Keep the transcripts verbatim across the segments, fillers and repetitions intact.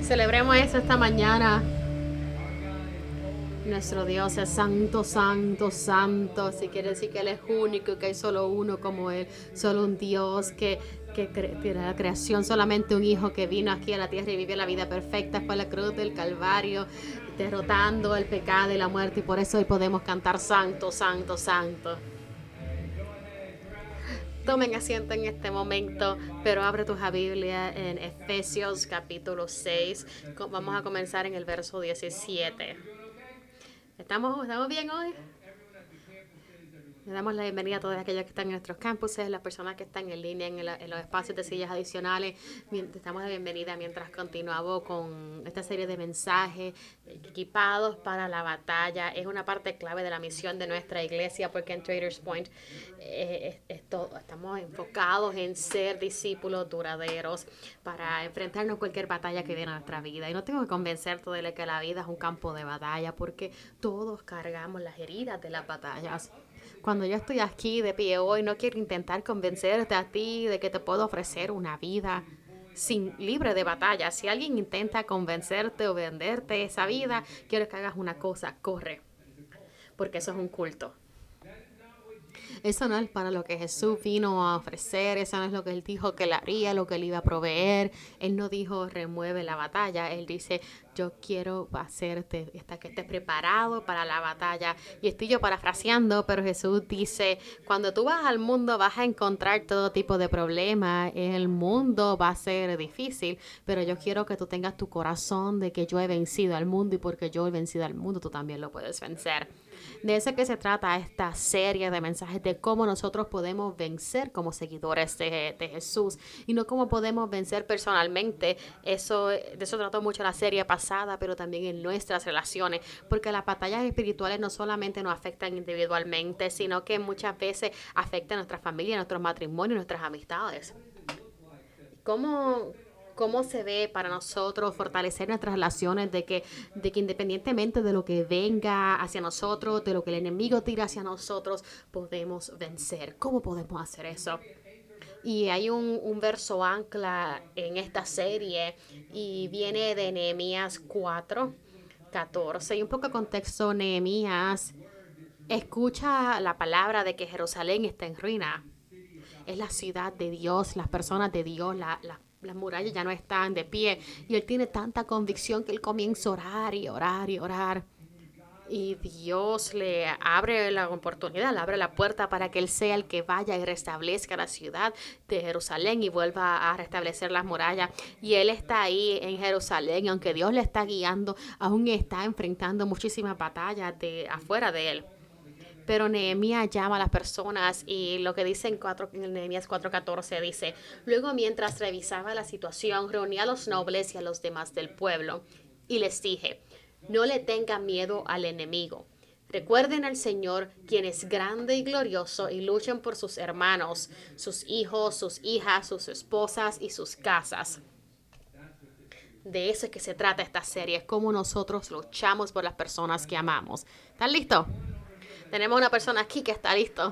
Celebremos eso esta mañana. Nuestro Dios es santo, santo, santo. Si quiere decir que Él es único, que hay solo uno como Él, solo un Dios que, que cre tiene la creación, solamente un Hijo que vino aquí a la tierra y vivió la vida perfecta, fue a la cruz del Calvario, derrotando el pecado y la muerte, y por eso hoy podemos cantar santo, santo, santo. Tomen asiento en este momento, pero abre tu Biblia en Efesios capítulo seis. Vamos a comenzar en el verso diecisiete. ¿Estamos, ¿Estamos bien hoy? Le damos la bienvenida a todas aquellas que están en nuestros campuses, las personas que están en línea en, el, en los espacios de sillas adicionales. Damos la bienvenida mientras continuamos con esta serie de mensajes equipados para la batalla. Es una parte clave de la misión de nuestra iglesia porque en Traders Point eh, esto, estamos enfocados en ser discípulos duraderos para enfrentarnos a cualquier batalla que viene a nuestra vida. Y no tengo que convencerte de que la vida es un campo de batalla porque todos cargamos las heridas de las batallas. Cuando yo estoy aquí de pie hoy, no quiero intentar convencerte a ti de que te puedo ofrecer una vida sin, libre de batalla. Si alguien intenta convencerte o venderte esa vida, quiero que hagas una cosa, corre, porque eso es un culto. Eso no es para lo que Jesús vino a ofrecer, eso no es lo que Él dijo que Él haría, lo que Él iba a proveer. Él no dijo remueve la batalla, Él dice yo quiero hacerte hasta que estés preparado para la batalla. Y estoy yo parafraseando, pero Jesús dice, cuando tú vas al mundo vas a encontrar todo tipo de problemas, el mundo va a ser difícil, pero yo quiero que tú tengas tu corazón de que yo he vencido al mundo y porque yo he vencido al mundo, tú también lo puedes vencer. De eso que se trata esta serie de mensajes de cómo nosotros podemos vencer como seguidores de, de Jesús y no cómo podemos vencer personalmente. Eso, de eso trató mucho la serie pasada, pero también en nuestras relaciones, porque las batallas espirituales no solamente nos afectan individualmente, sino que muchas veces afectan a nuestra familia, nuestros matrimonios, nuestras amistades. ¿Cómo, cómo se ve para nosotros fortalecer nuestras relaciones de que, de que independientemente de lo que venga hacia nosotros, de lo que el enemigo tira hacia nosotros, podemos vencer? ¿Cómo podemos hacer eso? Y hay un, un verso ancla en esta serie y viene de Nehemías cuatro catorce. Y un poco de contexto, Nehemías escucha la palabra de que Jerusalén está en ruina. Es la ciudad de Dios, las personas de Dios, la, la, las murallas ya no están de pie. Y él tiene tanta convicción que él comienza a orar y orar y orar. Y Dios le abre la oportunidad, le abre la puerta para que Él sea el que vaya y restablezca la ciudad de Jerusalén y vuelva a restablecer las murallas. Y Él está ahí en Jerusalén, y aunque Dios le está guiando, aún está enfrentando muchísimas batallas de afuera de Él. Pero Nehemías llama a las personas y lo que dice en, cuatro, en Nehemías cuatro catorce dice, luego mientras revisaba la situación, reuní a los nobles y a los demás del pueblo y les dije, no le tengan miedo al enemigo. Recuerden al Señor, quien es grande y glorioso, y luchen por sus hermanos, sus hijos, sus hijas, sus esposas y sus casas. De eso es que se trata esta serie, es cómo nosotros luchamos por las personas que amamos. ¿Están listos? Tenemos una persona aquí que está listo.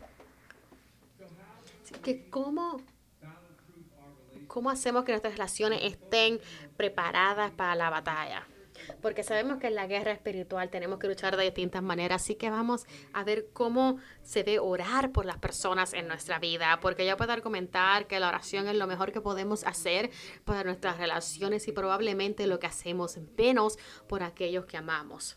Así que ¿cómo, ¿cómo hacemos que nuestras relaciones estén preparadas para la batalla? Porque sabemos que en la guerra espiritual tenemos que luchar de distintas maneras, así que vamos a ver cómo se debe orar por las personas en nuestra vida, porque yo puedo argumentar que la oración es lo mejor que podemos hacer para nuestras relaciones y probablemente lo que hacemos menos por aquellos que amamos.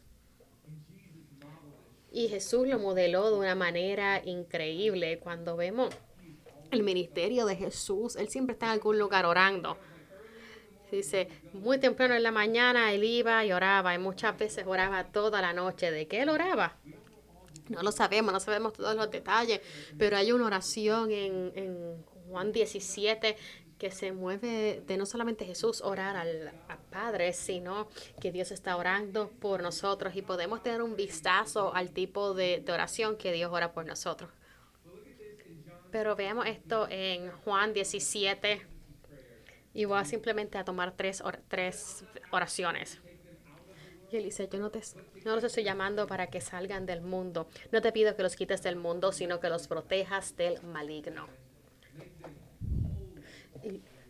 Y Jesús lo modeló de una manera increíble. Cuando vemos el ministerio de Jesús, Él siempre está en algún lugar orando. Dice, muy temprano en la mañana Él iba y oraba, y muchas veces oraba toda la noche. ¿De qué Él oraba? No lo sabemos, no sabemos todos los detalles, pero hay una oración en, en Juan diecisiete que se mueve de no solamente Jesús orar al, al Padre, sino que Dios está orando por nosotros y podemos tener un vistazo al tipo de, de oración que Dios ora por nosotros. Pero veamos esto en Juan diecisiete y voy a simplemente a tomar tres, or tres oraciones. Y él dice, yo no, te, no los estoy llamando para que salgan del mundo. No te pido que los quites del mundo, sino que los protejas del maligno. Y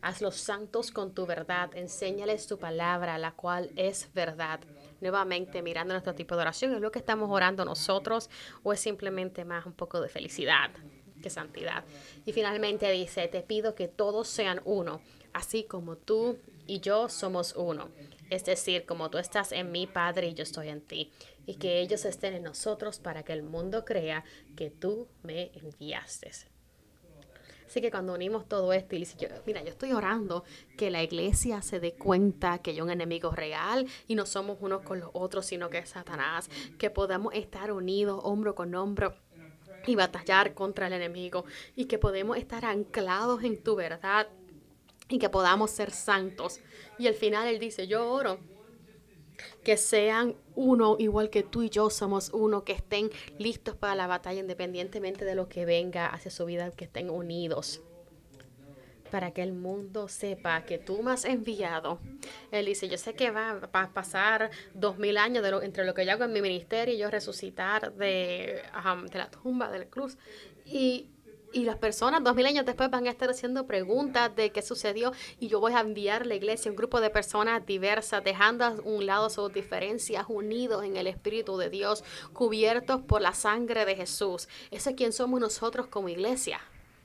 Hazlos santos con tu verdad. Enséñales tu palabra, la cual es verdad. Nuevamente, mirando nuestro tipo de oración, ¿es lo que estamos orando nosotros o es simplemente más un poco de felicidad que santidad? Y finalmente dice, te pido que todos sean uno, así como tú y yo somos uno. Es decir, como tú estás en mí, Padre, y yo estoy en ti. Y que ellos estén en nosotros para que el mundo crea que tú me enviaste. Así que cuando unimos todo esto y dice, yo, mira, yo estoy orando que la iglesia se dé cuenta que hay un enemigo real y no somos unos con los otros, sino que es Satanás, que podamos estar unidos hombro con hombro y batallar contra el enemigo y que podemos estar anclados en tu verdad y que podamos ser santos. Y al final él dice, yo oro que sean uno, igual que tú y yo somos uno, que estén listos para la batalla independientemente de lo que venga hacia su vida, que estén unidos para que el mundo sepa que tú me has enviado. Él dice, yo sé que va a pasar dos mil años de lo, entre lo que yo hago en mi ministerio y yo resucitar de, um, de la tumba, de la cruz. Y, y las personas dos mil años después van a estar haciendo preguntas de qué sucedió y yo voy a enviar a la iglesia un grupo de personas diversas, dejando a un lado sus diferencias, unidos en el Espíritu de Dios, cubiertos por la sangre de Jesús. Eso es quien somos nosotros como iglesia.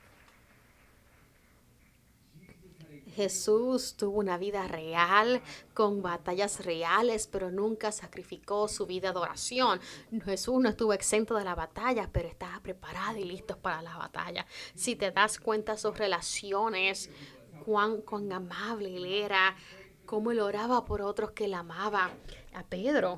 Jesús tuvo una vida real, con batallas reales, pero nunca sacrificó su vida de oración. Jesús no estuvo exento de la batalla, pero estaba preparado y listo para la batalla. Si te das cuenta, sus relaciones, cuán, cuán amable él era, cómo él oraba por otros que él amaba. A Pedro,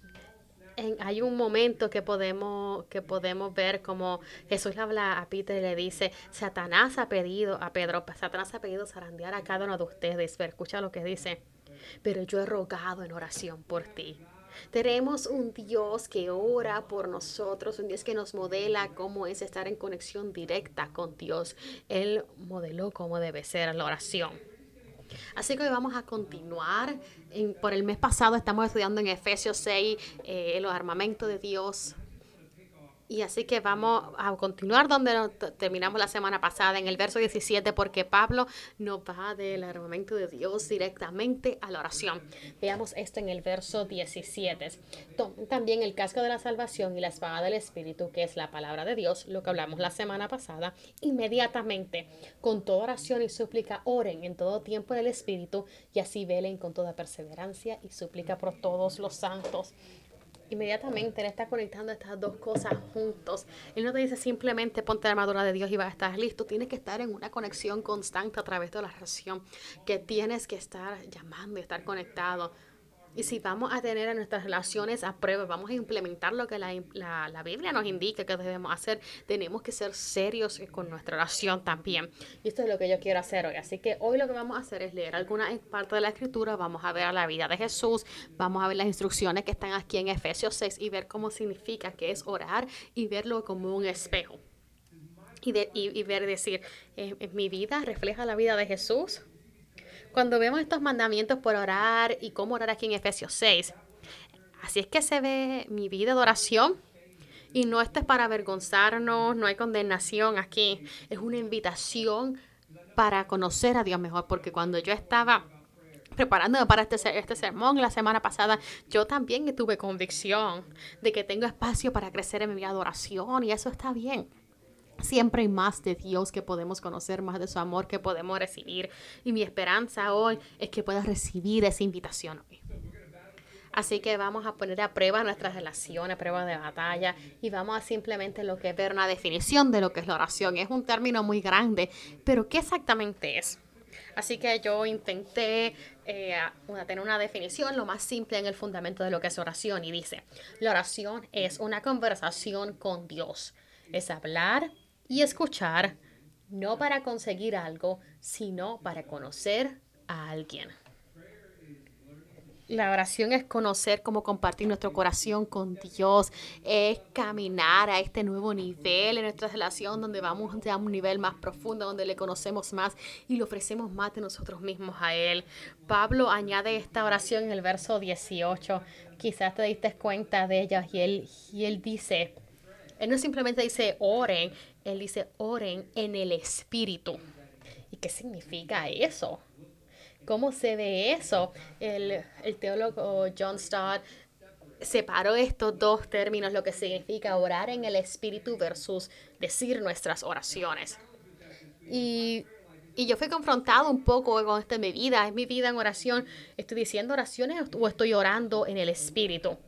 en, hay un momento que podemos, que podemos ver como Jesús le habla a Peter y le dice, Satanás ha pedido a Pedro, Satanás ha pedido zarandear a cada uno de ustedes. Pero escucha lo que dice, pero yo he rogado en oración por ti. Tenemos un Dios que ora por nosotros, un Dios que nos modela cómo es estar en conexión directa con Dios. Él modeló cómo debe ser la oración. Así que hoy vamos a continuar. En, por el mes pasado estamos estudiando en Efesios seis eh, los armamentos de Dios. Y así que vamos a continuar donde terminamos la semana pasada, en el verso diecisiete, porque Pablo nos va del armamento de Dios directamente a la oración. Veamos esto en el verso diecisiete. También el casco de la salvación y la espada del Espíritu, que es la palabra de Dios, lo que hablamos la semana pasada. Inmediatamente, con toda oración y súplica, oren en todo tiempo en el Espíritu, y así velen con toda perseverancia y súplica por todos los santos. Inmediatamente él está conectando estas dos cosas juntos. Él no te dice simplemente ponte la armadura de Dios y vas a estar listo. Tienes que estar en una conexión constante a través de la oración, que tienes que estar llamando y estar conectado. Y si vamos a tener a nuestras relaciones a prueba, vamos a implementar lo que la, la, la Biblia nos indica que debemos hacer, tenemos que ser serios con nuestra oración también. Y esto es lo que yo quiero hacer hoy. Así que hoy lo que vamos a hacer es leer alguna parte de la Escritura, vamos a ver la vida de Jesús, vamos a ver las instrucciones que están aquí en Efesios seis y ver cómo significa que es orar y verlo como un espejo. Y, de, y, y ver, decir, eh, ¿mi vida refleja la vida de Jesús? Cuando vemos estos mandamientos por orar y cómo orar aquí en Efesios seis, así es que se ve mi vida de oración. Y no esto es para avergonzarnos, no hay condenación aquí. Es una invitación para conocer a Dios mejor, porque cuando yo estaba preparándome para este, este sermón la semana pasada, yo también tuve convicción de que tengo espacio para crecer en mi vida de oración y eso está bien. Siempre hay más de Dios que podemos conocer, más de su amor que podemos recibir. Y mi esperanza hoy es que puedas recibir esa invitación hoy. Así que vamos a poner a prueba nuestras relaciones, a prueba de batalla, y vamos a simplemente lo que es ver una definición de lo que es la oración. Es un término muy grande, pero ¿qué exactamente es? Así que yo intenté eh, tener una definición lo más simple en el fundamento de lo que es oración, y dice, la oración es una conversación con Dios. Es hablar y escuchar, no para conseguir algo, sino para conocer a alguien. La oración es conocer cómo compartir nuestro corazón con Dios, es caminar a este nuevo nivel en nuestra relación donde vamos a un nivel más profundo, donde le conocemos más y le ofrecemos más de nosotros mismos a Él. Pablo añade esta oración en el verso dieciocho, quizás te diste cuenta de ella y él, y él dice, él no simplemente dice oren, él dice oren en el Espíritu. ¿Y qué significa eso? ¿Cómo se ve eso? El, el teólogo John Stott separó estos dos términos, lo que significa orar en el Espíritu versus decir nuestras oraciones. Y, y yo fui confrontado un poco con esto en mi vida, es mi vida en oración. ¿Estoy diciendo oraciones o estoy orando en el Espíritu?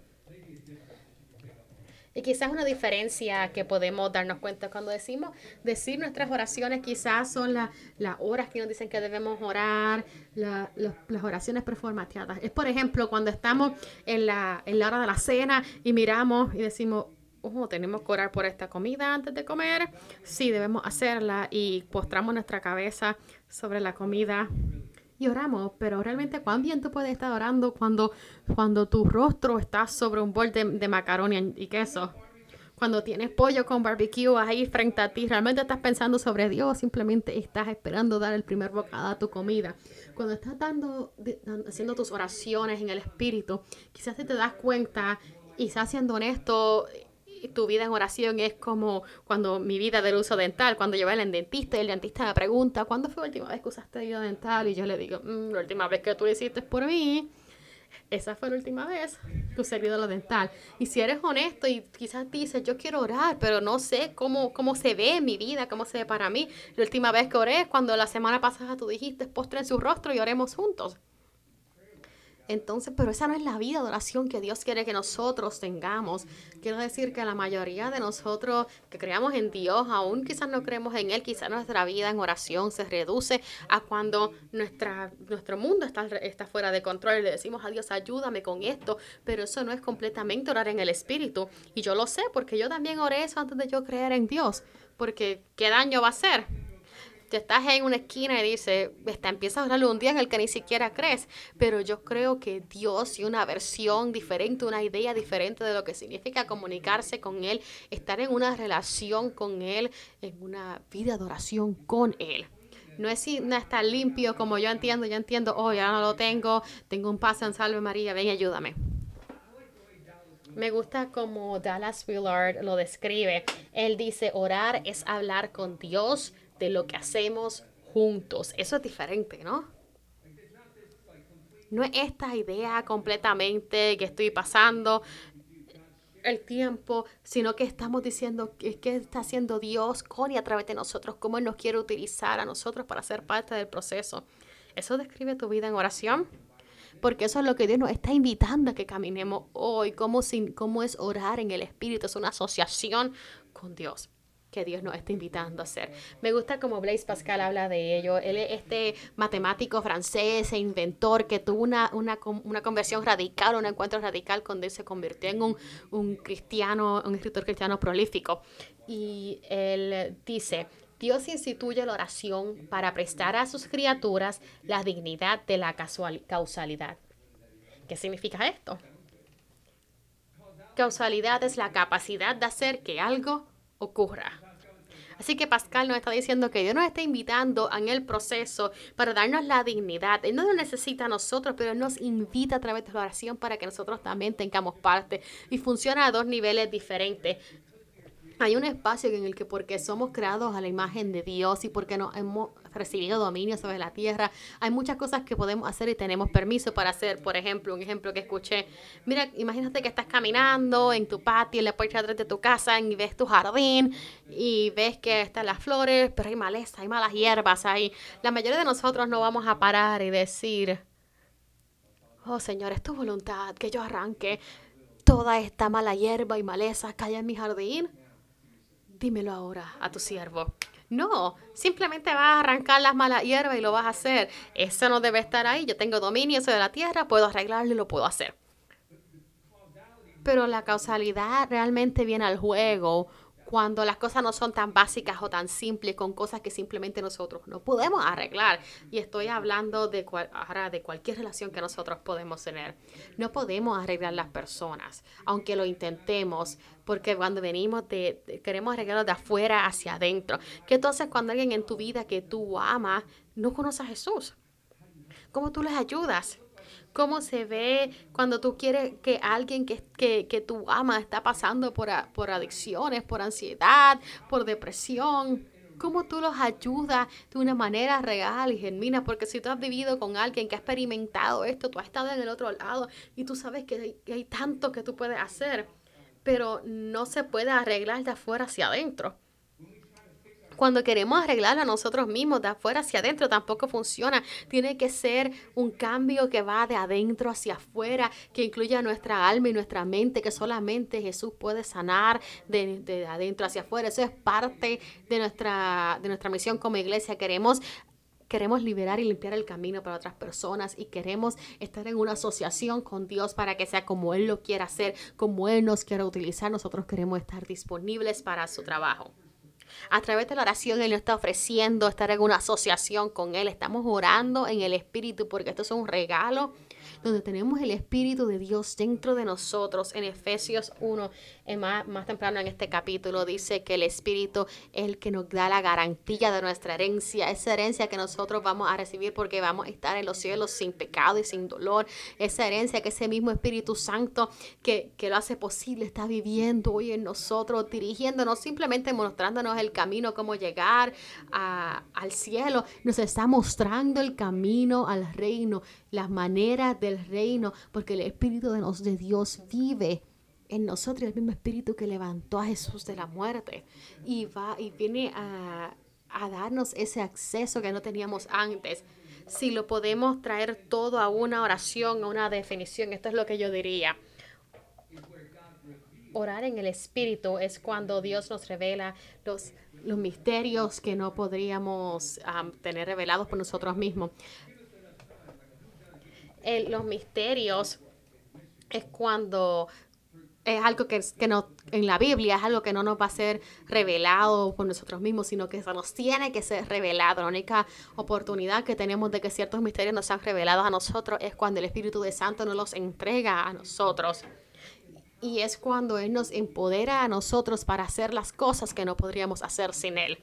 Y quizás una diferencia que podemos darnos cuenta cuando decimos decir nuestras oraciones, quizás son la- las horas que nos dicen que debemos orar, la- los- las oraciones performateadas. Es, por ejemplo, cuando estamos en la, en la hora de la cena y miramos y decimos, oh, tenemos que orar por esta comida antes de comer. Sí, debemos hacerla y postramos nuestra cabeza sobre la comida y oramos, pero realmente cuán bien tú puedes estar orando cuando, cuando tu rostro está sobre un bol de, de macaroni y queso. Cuando tienes pollo con barbecue ahí frente a ti, realmente estás pensando sobre Dios, simplemente estás esperando dar el primer bocado a tu comida. Cuando estás dando, haciendo tus oraciones en el Espíritu, quizás si te das cuenta y estás siendo honesto, tu vida en oración es como cuando mi vida del uso dental, cuando yo voy al dentista y el dentista me pregunta, ¿cuándo fue la última vez que usaste hilo dental? Y yo le digo, mmm, la última vez que tú lo hiciste por mí. Esa fue la última vez que usé el hilo dental. Y si eres honesto y quizás dices, yo quiero orar, pero no sé cómo, cómo se ve en mi vida, cómo se ve para mí. La última vez que oré es cuando la semana pasada tú dijiste, postre en su rostro y oremos juntos. Entonces, pero esa no es la vida de oración que Dios quiere que nosotros tengamos. Quiero decir que la mayoría de nosotros que creamos en Dios, aún quizás no creemos en Él, quizás nuestra vida en oración se reduce a cuando nuestra, nuestro mundo está, está fuera de control y le decimos a Dios, ayúdame con esto, pero eso no es completamente orar en el Espíritu. Y yo lo sé porque yo también oré eso antes de yo creer en Dios, porque ¿qué daño va a hacer? Te estás en una esquina y dices, está, empiezas a orarle un día en el que ni siquiera crees, pero yo creo que Dios y una versión diferente, una idea diferente de lo que significa comunicarse con Él, estar en una relación con Él, en una vida de oración con Él. No es, no estar limpio como yo entiendo, yo entiendo, oh, ya no lo tengo, tengo un paso en Salve María, ven y ayúdame. Me gusta como Dallas Willard lo describe. Él dice, orar es hablar con Dios de lo que hacemos juntos. Eso es diferente, ¿no? No es esta idea completamente que estoy pasando el tiempo, sino que estamos diciendo que, que está haciendo Dios con y a través de nosotros, cómo Él nos quiere utilizar a nosotros para ser parte del proceso. ¿Eso describe tu vida en oración? Porque eso es lo que Dios nos está invitando a que caminemos hoy, cómo, sin, cómo es orar en el Espíritu, es una asociación con Dios que Dios nos está invitando a hacer. Me gusta como Blaise Pascal habla de ello. Él es este matemático francés e inventor que tuvo una, una, una conversión radical, un encuentro radical cuando él se convirtió en un, un cristiano, un escritor cristiano prolífico. Y él dice, Dios instituye la oración para prestar a sus criaturas la dignidad de la casual, causalidad. ¿Qué significa esto? Causalidad es la capacidad de hacer que algo ocurra. Así que Pascal nos está diciendo que Dios nos está invitando en el proceso para darnos la dignidad. Él no nos necesita a nosotros, pero Él nos invita a través de la oración para que nosotros también tengamos parte. Y funciona a dos niveles diferentes. Hay un espacio en el que porque somos creados a la imagen de Dios y porque nos hemos recibido dominio sobre la tierra, hay muchas cosas que podemos hacer y tenemos permiso para hacer. Por ejemplo, un ejemplo que escuché, mira, imagínate que estás caminando en tu patio, en la puerta de tu casa y ves tu jardín y ves que están las flores, pero hay maleza, hay malas hierbas ahí. La mayoría de nosotros no vamos a parar y decir, oh Señor, es tu voluntad que yo arranque toda esta mala hierba y maleza que hay en mi jardín. Dímelo ahora a tu siervo. No, simplemente vas a arrancar las malas hierbas y lo vas a hacer. Eso no debe estar ahí. Yo tengo dominio sobre la tierra, puedo arreglarlo y lo puedo hacer. Pero la causalidad realmente viene al juego cuando las cosas no son tan básicas o tan simples, con cosas que simplemente nosotros no podemos arreglar. Y estoy hablando de, cual, ahora de cualquier relación que nosotros podemos tener. No podemos arreglar las personas, aunque lo intentemos, porque cuando venimos de, de queremos arreglarlo de afuera hacia adentro. ¿Qué entonces cuando alguien en tu vida que tú amas no conoce a Jesús? ¿Cómo tú les ayudas? ¿Cómo se ve cuando tú quieres que alguien que, que, que tú amas está pasando por, a, por adicciones, por ansiedad, por depresión? cómo tú los ayudas de una manera real y genuina, porque si tú has vivido con alguien que ha experimentado esto, tú has estado en el otro lado y tú sabes que hay, que hay tanto que tú puedes hacer, pero no se puede arreglar de afuera hacia adentro. Cuando queremos arreglarlo a nosotros mismos, de afuera hacia adentro, tampoco funciona. Tiene que ser un cambio que va de adentro hacia afuera, que incluya nuestra alma y nuestra mente, que solamente Jesús puede sanar de, de adentro hacia afuera. Eso es parte de nuestra, de nuestra misión como iglesia. Queremos Queremos liberar y limpiar el camino para otras personas y queremos estar en una asociación con Dios para que sea como Él lo quiera hacer, como Él nos quiera utilizar. Nosotros queremos estar disponibles para su trabajo. A través de la oración Él nos está ofreciendo estar en una asociación con Él. Estamos orando en el Espíritu porque esto es un regalo donde tenemos el Espíritu de Dios dentro de nosotros. En Efesios uno, en más, más temprano en este capítulo, dice que el Espíritu es el que nos da la garantía de nuestra herencia. Esa herencia que nosotros vamos a recibir porque vamos a estar en los cielos sin pecado y sin dolor. Esa herencia que ese mismo Espíritu Santo que, que lo hace posible está viviendo hoy en nosotros, dirigiéndonos, simplemente mostrándonos el camino, cómo llegar a, al cielo. Nos está mostrando el camino al reino, las maneras del reino, porque el Espíritu de, nos, de Dios vive en nosotros, el mismo Espíritu que levantó a Jesús de la muerte y va y viene a, a darnos ese acceso que no teníamos antes. Si lo podemos traer todo a una oración, a una definición, esto es lo que yo diría. Orar en el Espíritu es cuando Dios nos revela los, los misterios que no podríamos um, tener revelados por nosotros mismos. El, los misterios es cuando es algo que, que no, en la Biblia es algo que no nos va a ser revelado por nosotros mismos, sino que eso nos tiene que ser revelado. La única oportunidad que tenemos de que ciertos misterios nos sean revelados a nosotros es cuando el Espíritu de Santo nos los entrega a nosotros. Y es cuando Él nos empodera a nosotros para hacer las cosas que no podríamos hacer sin Él.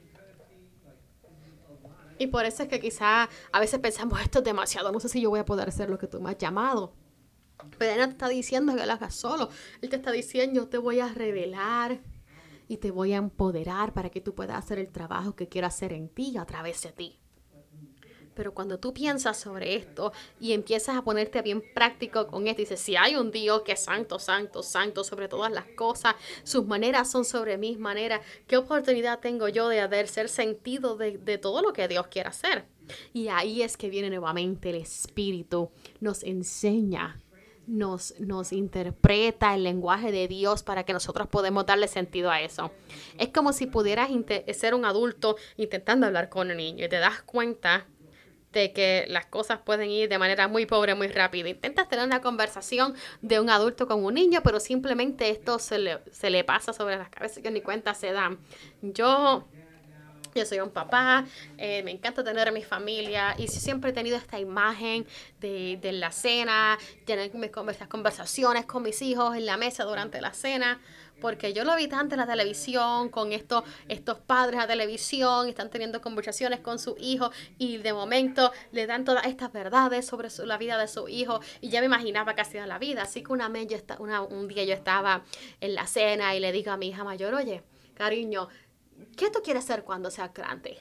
Y por eso es que quizá a veces pensamos, esto es demasiado, no sé si yo voy a poder hacer lo que tú me has llamado. Pero Él no te está diciendo que lo hagas solo. Él te está diciendo, yo te voy a revelar y te voy a empoderar para que tú puedas hacer el trabajo que quiero hacer en ti a través de ti. Pero cuando tú piensas sobre esto y empiezas a ponerte bien práctico con esto, y dices, si hay un Dios que es santo, santo, santo sobre todas las cosas, sus maneras son sobre mis maneras, ¿qué oportunidad tengo yo de hacer ser sentido de, de todo lo que Dios quiere hacer? Y ahí es que viene nuevamente el Espíritu, nos enseña, nos, nos interpreta el lenguaje de Dios para que nosotros podamos darle sentido a eso. Es como si pudieras ser un adulto intentando hablar con un niño y te das cuenta de que las cosas pueden ir de manera muy pobre, muy rápida. Intentas tener una conversación de un adulto con un niño, pero simplemente esto se le, se le pasa sobre las cabezas que ni cuenta se dan. Yo... Yo soy un papá, eh, me encanta tener a mi familia y siempre he tenido esta imagen de, de la cena, tener mis conversaciones con mis hijos en la mesa durante la cena, porque yo lo vi tanto en la televisión, con estos, estos padres a televisión, están teniendo conversaciones con su hijo y de momento le dan todas estas verdades sobre su, la vida de su hijo y ya me imaginaba que hacía la vida. Así que una vez yo está, una, un día yo estaba en la cena y le digo a mi hija mayor, oye, cariño, ¿qué tú quieres ser cuando seas grande?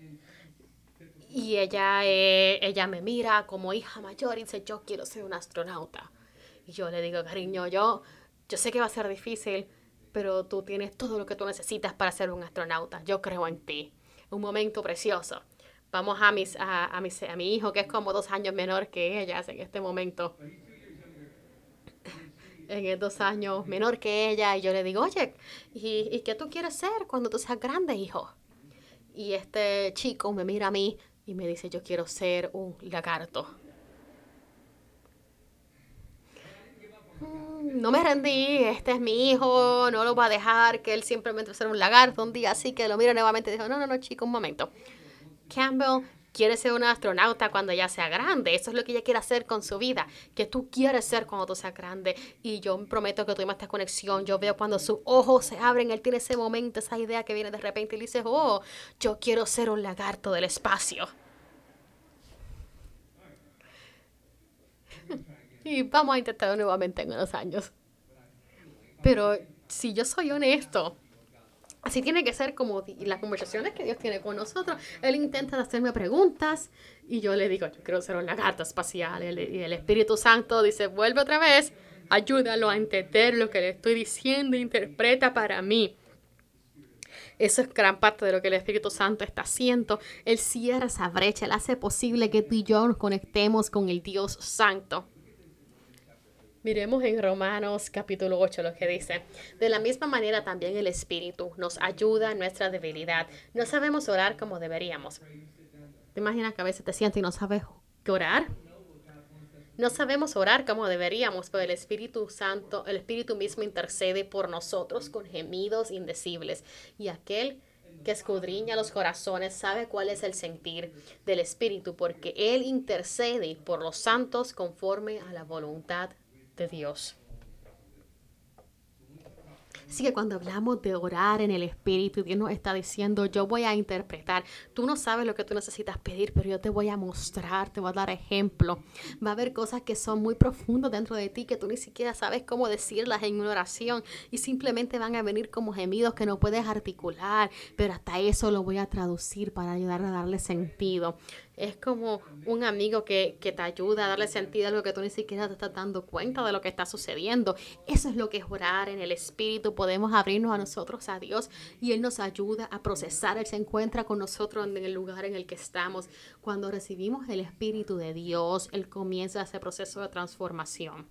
Y ella, eh, ella me mira como hija mayor y dice, yo quiero ser un astronauta. Y yo le digo, cariño, yo, yo sé que va a ser difícil, pero tú tienes todo lo que tú necesitas para ser un astronauta. Yo creo en ti. Un momento precioso. Vamos a, mis, a, a, mis, a mi hijo, que es como dos años menor que ella en este momento. En estos años menor que ella, y yo le digo, oye, ¿y, ¿y qué tú quieres ser cuando tú seas grande, hijo? Y este chico me mira a mí y me dice, yo quiero ser un lagarto. No me rendí, este es mi hijo, no lo va a dejar, que él simplemente va a ser un lagarto un día así, que lo mira nuevamente y dijo, no, no, no, chico, un momento. Campbell quiere ser una astronauta cuando ya sea grande. Eso es lo que ella quiere hacer con su vida. Que tú quieres ser cuando tú seas grande. Y yo me prometo que tuvimos esta conexión. Yo veo cuando sus ojos se abren. Él tiene ese momento, esa idea que viene de repente y le dice, oh, yo quiero ser un lagarto del espacio. Y vamos a intentarlo nuevamente en unos años. Pero si yo soy honesto, Así tiene que ser como las conversaciones que Dios tiene con nosotros. Él intenta hacerme preguntas y yo le digo, yo quiero ser un lagarto espacial. Y el, y el Espíritu Santo dice, vuelve otra vez, ayúdalo a entender lo que le estoy diciendo, interpreta para mí. Eso es gran parte de lo que el Espíritu Santo está haciendo. Él cierra esa brecha, él hace posible que tú y yo nos conectemos con el Dios Santo. Miremos en Romanos capítulo ocho lo que dice. De la misma manera también el Espíritu nos ayuda en nuestra debilidad. No sabemos orar como deberíamos. ¿Te imaginas que a veces te sientes y no sabes qué orar? No sabemos orar como deberíamos, pero el Espíritu Santo, el Espíritu mismo intercede por nosotros con gemidos indecibles. Y aquel que escudriña los corazones sabe cuál es el sentir del Espíritu, porque Él intercede por los santos conforme a la voluntad de Dios. Así que cuando hablamos de orar en el Espíritu, Dios nos está diciendo, yo voy a interpretar. Tú no sabes lo que tú necesitas pedir, pero yo te voy a mostrar, te voy a dar ejemplo. Va a haber cosas que son muy profundas dentro de ti que tú ni siquiera sabes cómo decirlas en una oración y simplemente van a venir como gemidos que no puedes articular, pero hasta eso lo voy a traducir para ayudar a darle sentido. Es como un amigo que, que te ayuda a darle sentido a algo que tú ni siquiera te estás dando cuenta de lo que está sucediendo. Eso es lo que es orar en el Espíritu. Podemos abrirnos a nosotros, a Dios, y Él nos ayuda a procesar. Él se encuentra con nosotros en el lugar en el que estamos. Cuando recibimos el Espíritu de Dios, Él comienza ese proceso de transformación.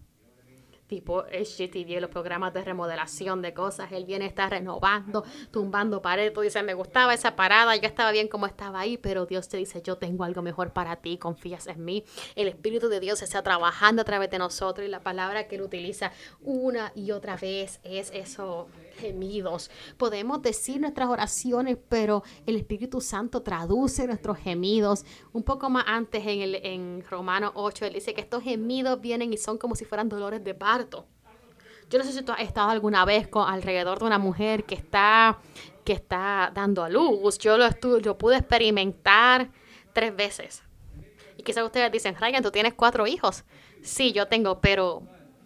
Tipo H G T V, los programas de remodelación de cosas, él viene, está renovando, tumbando paredes, tú dices, me gustaba esa parada, yo estaba bien como estaba ahí, pero Dios te dice, yo tengo algo mejor para ti, confías en mí. El Espíritu de Dios está trabajando a través de nosotros y la palabra que él utiliza una y otra vez es eso, gemidos. Podemos decir nuestras oraciones, pero el Espíritu Santo traduce nuestros gemidos. Un poco más antes en, el, en Romanos ocho, él dice que estos gemidos vienen y son como si fueran dolores de parto. Yo no sé si tú has estado alguna vez con, alrededor de una mujer que está, que está dando a luz. Yo lo, estuve, yo pude experimentar tres veces. Y quizás ustedes dicen, Ryan, tú tienes cuatro hijos. Sí, yo tengo, pero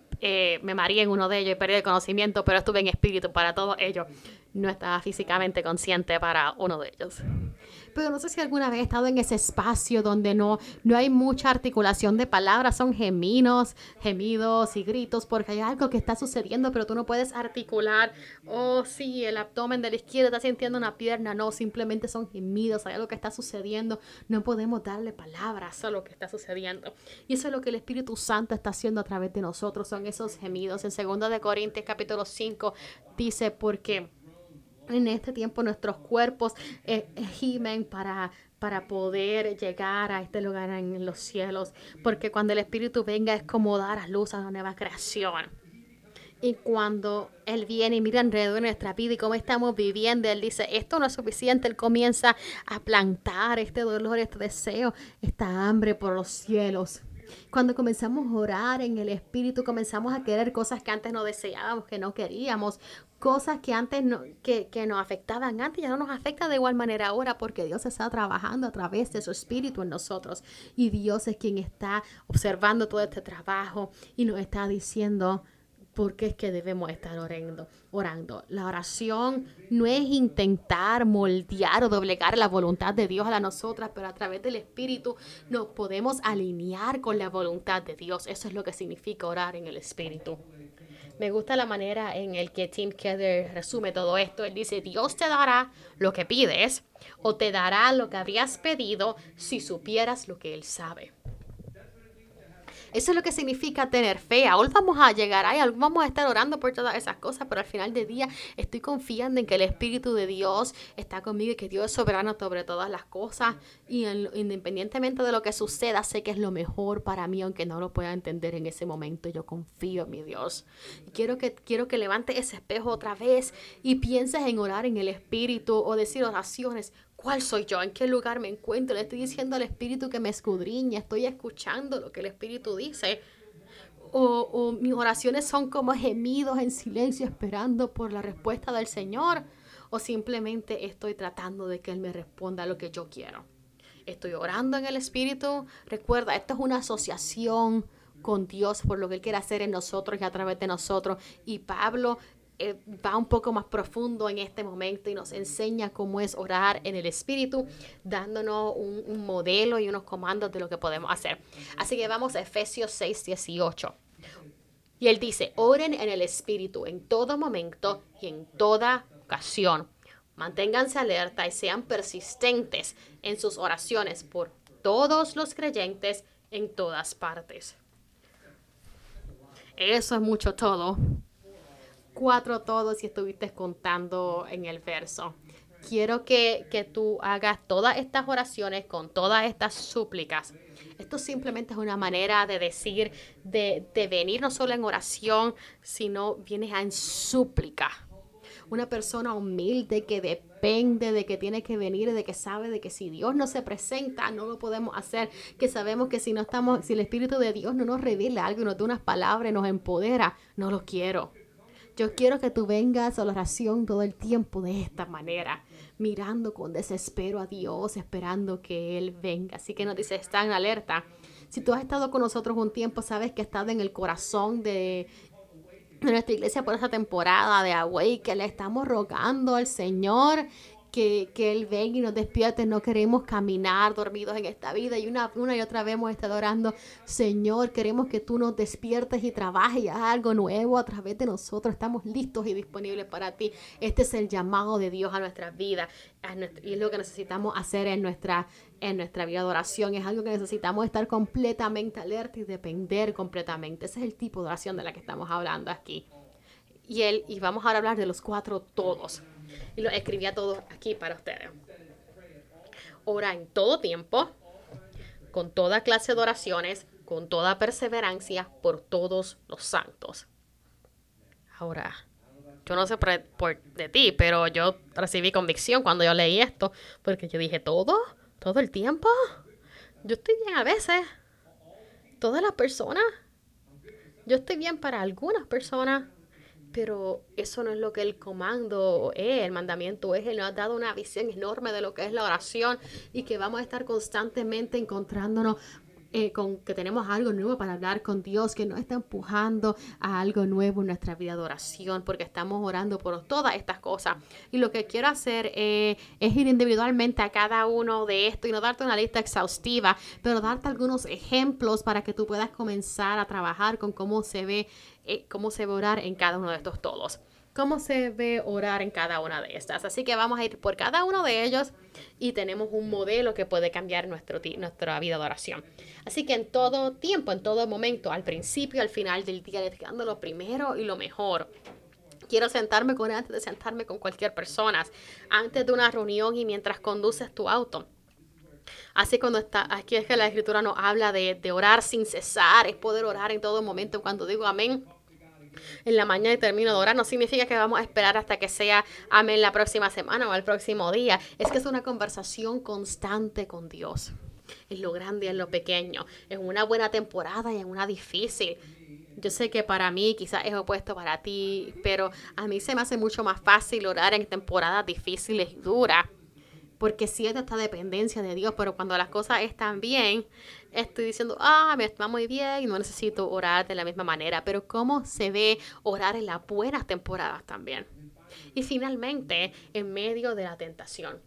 eh, me mareé en uno de ellos y perdí el conocimiento, pero estuve en espíritu para todos ellos. No estaba físicamente consciente para uno de ellos. Pero no sé si alguna vez he estado en ese espacio donde no, no hay mucha articulación de palabras, son gemidos, gemidos y gritos, porque hay algo que está sucediendo, pero tú no puedes articular. Oh, sí, el abdomen de la izquierda está sintiendo una pierna. No, simplemente son gemidos, hay algo que está sucediendo. No podemos darle palabras a lo que está sucediendo. Y eso es lo que el Espíritu Santo está haciendo a través de nosotros, son esos gemidos. En segunda de Corintios capítulo cinco dice, porque en este tiempo nuestros cuerpos eh, gimen para, para poder llegar a este lugar en los cielos. Porque cuando el Espíritu venga es como dar a luz a una nueva creación. Y cuando Él viene y mira alrededor de nuestra vida y cómo estamos viviendo, Él dice, esto no es suficiente. Él comienza a plantar este dolor, este deseo, esta hambre por los cielos. Cuando comenzamos a orar en el Espíritu, comenzamos a querer cosas que antes no deseábamos, que no queríamos, cosas que antes no, que, que nos afectaban antes, ya no nos afecta de igual manera ahora, porque Dios está trabajando a través de su Espíritu en nosotros. Y Dios es quien está observando todo este trabajo y nos está diciendo por qué es que debemos estar orando. orando. La oración no es intentar moldear o doblegar la voluntad de Dios a la nosotras, pero a través del Espíritu nos podemos alinear con la voluntad de Dios. Eso es lo que significa orar en el Espíritu. Me gusta la manera en el que Tim Keller resume todo esto. Él dice, Dios te dará lo que pides o te dará lo que habrías pedido si supieras lo que Él sabe. Eso es lo que significa tener fe. Aún vamos a llegar ahí, aún vamos a estar orando por todas esas cosas, pero al final del día estoy confiando en que el Espíritu de Dios está conmigo y que Dios es soberano sobre todas las cosas. Y en, independientemente de lo que suceda, sé que es lo mejor para mí, aunque no lo pueda entender en ese momento. Yo confío en mi Dios. Y quiero que, quiero que levantes ese espejo otra vez y pienses en orar en el Espíritu o decir oraciones. ¿Cuál soy yo? ¿En qué lugar me encuentro? Le estoy diciendo al Espíritu que me escudriña. Estoy escuchando lo que el Espíritu dice. O, o mis oraciones son como gemidos en silencio esperando por la respuesta del Señor. O simplemente estoy tratando de que Él me responda a lo que yo quiero. Estoy orando en el Espíritu. Recuerda, esto es una asociación con Dios por lo que Él quiere hacer en nosotros y a través de nosotros. Y Pablo eh, va un poco más profundo en este momento y nos enseña cómo es orar en el Espíritu, dándonos un, un modelo y unos comandos de lo que podemos hacer. Así que vamos a Efesios seis dieciocho. Y él dice, oren en el Espíritu en todo momento y en toda ocasión. Manténganse alerta y sean persistentes en sus oraciones por todos los creyentes en todas partes. Eso es mucho todo. Cuatro todos si estuviste contando en el verso. Quiero que, que tú hagas todas estas oraciones con todas estas súplicas. Esto simplemente es una manera de decir, de, de venir no solo en oración, sino vienes en súplica. Una persona humilde que depende de que tiene que venir, de que sabe de que si Dios no se presenta, no lo podemos hacer. Que sabemos que si no estamos, si el Espíritu de Dios no nos revela algo y nos da unas palabras, nos empodera, no lo quiero. Yo quiero que tú vengas a la oración todo el tiempo de esta manera, mirando con desespero a Dios, esperando que Él venga. Así que nos dice, está en alerta. Si tú has estado con nosotros un tiempo, sabes que has estado en el corazón de, de nuestra iglesia por esta temporada de Awake, que le estamos rogando al Señor que, que Él venga y nos despierte. No queremos caminar dormidos en esta vida. Y una, una y otra vez hemos estado orando, Señor, queremos que tú nos despiertes y trabajes y hagas algo nuevo a través de nosotros. Estamos listos y disponibles para ti. Este es el llamado de Dios a nuestras vidas. A nuestra, y es lo que necesitamos hacer en nuestra, en nuestra vida de oración. Es algo que necesitamos estar completamente alerta y depender completamente. Ese es el tipo de oración de la que estamos hablando aquí. Y, él, y vamos ahora a hablar de los cuatro todos. Y los escribí a todos aquí para ustedes. Ora en todo tiempo, con toda clase de oraciones, con toda perseverancia, por todos los santos. Ahora, yo no sé por, por de ti, pero yo recibí convicción cuando yo leí esto, porque yo dije, ¿todo? ¿Todo el tiempo? Yo estoy bien a veces. Todas las personas. Yo estoy bien para algunas personas. Pero eso no es lo que el comando es, el mandamiento es. Él nos ha dado una visión enorme de lo que es la oración y que vamos a estar constantemente encontrándonos eh, con que tenemos algo nuevo para hablar con Dios, que nos está empujando a algo nuevo en nuestra vida de oración, porque estamos orando por todas estas cosas. Y lo que quiero hacer eh, es ir individualmente a cada uno de estos y no darte una lista exhaustiva, pero darte algunos ejemplos para que tú puedas comenzar a trabajar con cómo se ve cómo se ve orar en cada uno de estos todos. Cómo se ve orar en cada una de estas. Así que vamos a ir por cada uno de ellos y tenemos un modelo que puede cambiar nuestro, nuestra vida de oración. Así que en todo tiempo, en todo momento, al principio, al final del día, le estoy dando lo primero y lo mejor. Quiero sentarme con él antes de sentarme con cualquier persona, antes de una reunión y mientras conduces tu auto. Así cuando está, aquí es que la Escritura nos habla de, de orar sin cesar, es poder orar en todo momento. Cuando digo amén en la mañana y termino de orar, no significa que vamos a esperar hasta que sea amén la próxima semana o el próximo día. Es que es una conversación constante con Dios, en lo grande y en lo pequeño, en una buena temporada y en una difícil. Yo sé que para mí quizás es opuesto para ti, pero a mí se me hace mucho más fácil orar en temporadas difíciles y duras, porque siento esta dependencia de Dios, pero cuando las cosas están bien, estoy diciendo, ah, me está muy bien y no necesito orar de la misma manera. Pero cómo se ve orar en las buenas temporadas también. Y finalmente, en medio de la tentación.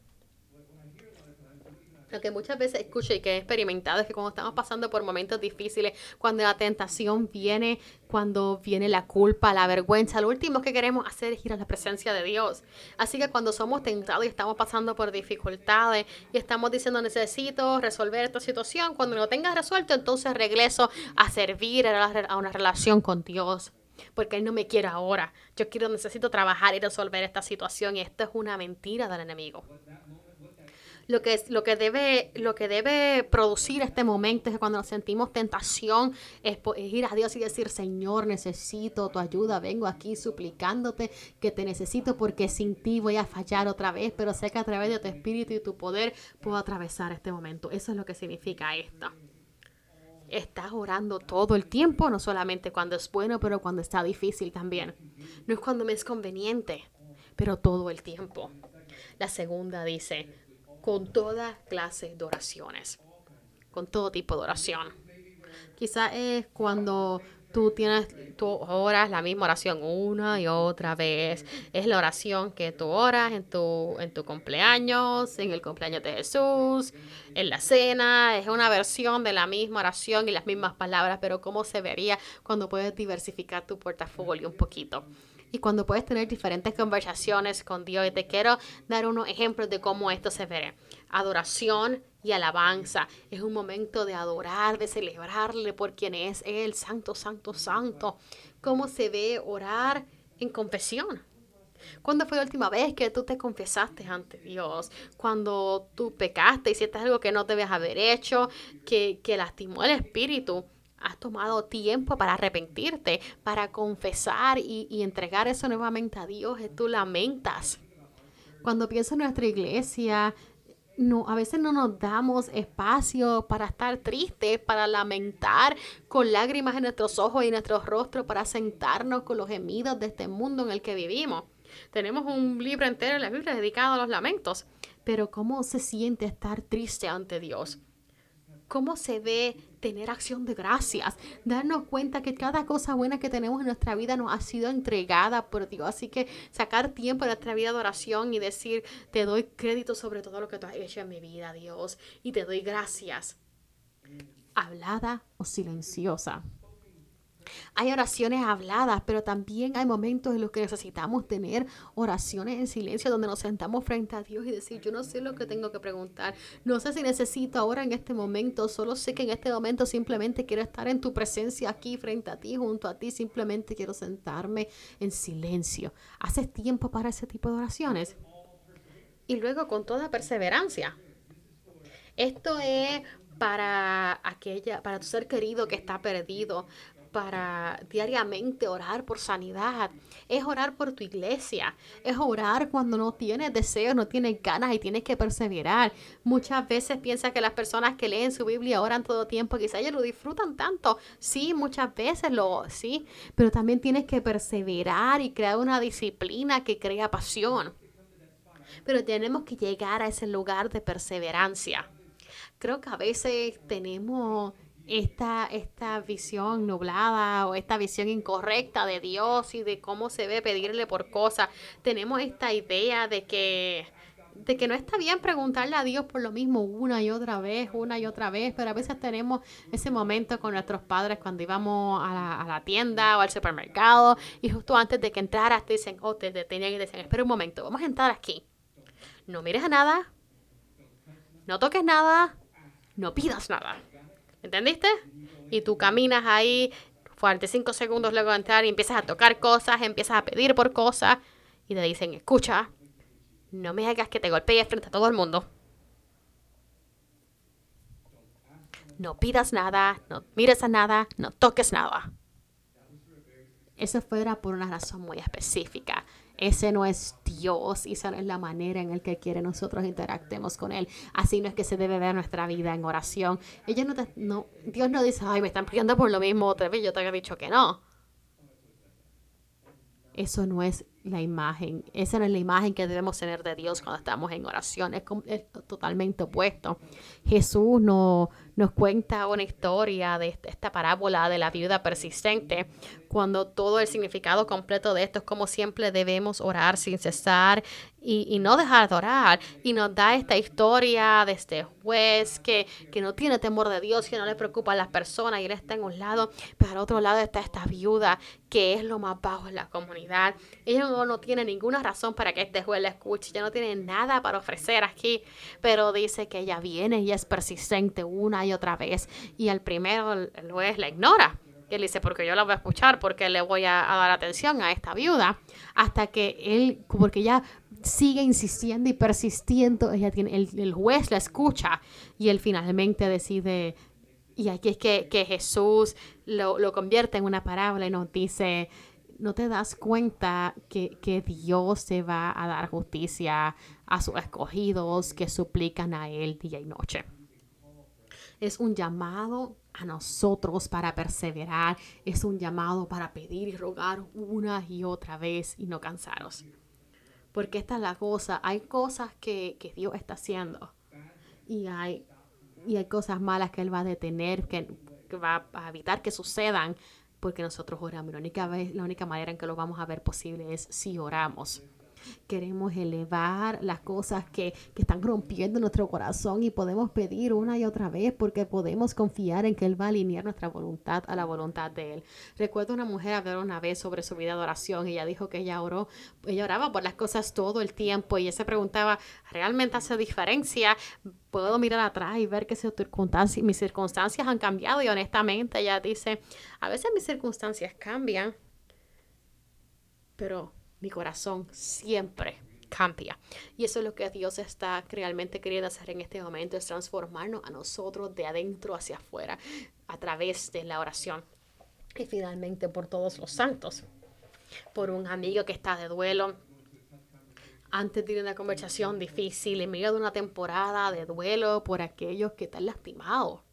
Lo que muchas veces escucho y que he experimentado es que cuando estamos pasando por momentos difíciles, cuando la tentación viene, cuando viene la culpa, la vergüenza, lo último que queremos hacer es ir a la presencia de Dios. Así que cuando somos tentados y estamos pasando por dificultades y estamos diciendo necesito resolver esta situación, cuando lo tengas resuelto, entonces regreso a servir a una relación con Dios. Porque Él no me quiere ahora. Yo quiero, necesito trabajar y resolver esta situación y esto es una mentira del enemigo. Lo que, lo, que debe, lo que debe producir este momento es que cuando nos sentimos tentación es, es ir a Dios y decir, Señor, necesito tu ayuda, vengo aquí suplicándote que te necesito porque sin ti voy a fallar otra vez, pero sé que a través de tu espíritu y tu poder puedo atravesar este momento. Eso es lo que significa esto. Estás orando todo el tiempo, no solamente cuando es bueno, pero cuando está difícil también. No es cuando me es conveniente, pero todo el tiempo. La segunda dice, con toda clase de oraciones, con todo tipo de oración. Quizás es cuando Tú tienes, tú oras la misma oración una y otra vez. Es la oración que tú oras en tu, en tu cumpleaños, en el cumpleaños de Jesús, en la cena. Es una versión de la misma oración y las mismas palabras, pero ¿cómo se vería cuando puedes diversificar tu portafolio un poquito? Y cuando puedes tener diferentes conversaciones con Dios. Y te quiero dar unos ejemplos de cómo esto se ve. Adoración y alabanza. Es un momento de adorar, de celebrarle por quien es Él, santo, santo, santo. Cómo se ve orar en confesión. ¿Cuándo fue la última vez que tú te confesaste ante Dios? Cuando tú pecaste, hiciste algo que no debes haber hecho, que, que lastimó el espíritu. Has tomado tiempo para arrepentirte, para confesar y, y entregar eso nuevamente a Dios. Tú lamentas. Cuando pienso en nuestra iglesia, no, a veces no nos damos espacio para estar tristes, para lamentar con lágrimas en nuestros ojos y en nuestros rostros, para sentarnos con los gemidos de este mundo en el que vivimos. Tenemos un libro entero en la Biblia dedicado a los lamentos. Pero ¿cómo se siente estar triste ante Dios? ¿Cómo se ve tener acción de gracias? Darnos cuenta que cada cosa buena que tenemos en nuestra vida nos ha sido entregada por Dios. Así que sacar tiempo en nuestra vida de oración y decir, te doy crédito sobre todo lo que tú has hecho en mi vida, Dios. Y te doy gracias. Hablada o silenciosa. Hay oraciones habladas, pero también hay momentos en los que necesitamos tener oraciones en silencio, donde nos sentamos frente a Dios y decir, yo no sé lo que tengo que preguntar, no sé si necesito ahora en este momento, solo sé que en este momento simplemente quiero estar en tu presencia aquí frente a ti, junto a ti, simplemente quiero sentarme en silencio. ¿Haces tiempo para ese tipo de oraciones? Y luego con toda perseverancia. Esto es para aquella, para tu ser querido que está perdido, para diariamente orar por sanidad, es orar por tu iglesia, es orar cuando no tienes deseos, no tienes ganas y tienes que perseverar. Muchas veces piensa que las personas que leen su Biblia oran todo tiempo, quizás ellos lo disfrutan tanto, sí, muchas veces lo, sí, pero también tienes que perseverar y crear una disciplina que crea pasión. Pero tenemos que llegar a ese lugar de perseverancia. Creo que a veces tenemos esta, esta visión nublada o esta visión incorrecta de Dios y de cómo se ve pedirle por cosas. Tenemos esta idea de que, de que no está bien preguntarle a Dios por lo mismo una y otra vez, una y otra vez, pero a veces tenemos ese momento con nuestros padres cuando íbamos a la, a la tienda o al supermercado y justo antes de que entraras te dicen, oh, te detienen y te dicen, espera un momento, vamos a entrar aquí. No mires a nada, no toques nada, no pidas nada. ¿Entendiste? Y tú caminas ahí cuarenta y cinco segundos luego de entrar y empiezas a tocar cosas, empiezas a pedir por cosas y te dicen, escucha, no me hagas que te golpee frente a todo el mundo. No pidas nada, no mires a nada, no toques nada. Eso fuera por una razón muy específica. Ese no es Dios y esa no es la manera en la que quiere nosotros interactuemos con Él. Así no es que se debe ver nuestra vida en oración. Ella no, te, no Dios no dice, ay, me están pidiendo por lo mismo otra vez, yo te había dicho que no. Eso no es la imagen, esa no es la imagen que debemos tener de Dios cuando estamos en oración, es, es totalmente opuesto. Jesús no, nos cuenta una historia de esta parábola de la viuda persistente, cuando todo el significado completo de esto es como siempre debemos orar sin cesar y, y no dejar de orar. Y nos da esta historia de este juez que, que no tiene temor de Dios, que no le preocupa a las personas y él está en un lado, pero al otro lado está esta viuda que es lo más bajo en la comunidad. Ella no, no tiene ninguna razón para que este juez la escuche, ella no tiene nada para ofrecer aquí, pero dice que ella viene y es persistente una y otra vez y al primero el juez la ignora. Y él dice, porque yo la voy a escuchar, porque le voy a, a dar atención a esta viuda, hasta que él, porque ella sigue insistiendo y persistiendo, ella tiene, el, el juez la escucha y él finalmente decide, y aquí es que, que Jesús lo, lo convierte en una parábola y nos dice, ¿no te das cuenta que, que Dios se va a dar justicia a sus escogidos que suplican a Él día y noche? Es un llamado a nosotros para perseverar, es un llamado para pedir y rogar una y otra vez y no cansaros. Porque esta es la cosa, hay cosas que, que Dios está haciendo y hay, y hay cosas malas que Él va a detener, que, que va a evitar que sucedan, porque nosotros oramos. La única vez, la única manera en que lo vamos a ver posible es si oramos. Queremos elevar las cosas que, que están rompiendo nuestro corazón y podemos pedir una y otra vez porque podemos confiar en que Él va a alinear nuestra voluntad a la voluntad de Él. Recuerdo una mujer hablar una vez sobre su vida de oración y ella dijo que ella oró, ella oraba por las cosas todo el tiempo y ella se preguntaba, ¿realmente hace diferencia? Puedo mirar atrás y ver que circunstancias, mis circunstancias han cambiado y honestamente ella dice, a veces mis circunstancias cambian, pero mi corazón siempre cambia. Y eso es lo que Dios está realmente queriendo hacer en este momento, es transformarnos a nosotros de adentro hacia afuera a través de la oración. Y finalmente por todos los santos, por un amigo que está de duelo, antes de una conversación difícil, en medio de una temporada de duelo, por aquellos que están lastimados.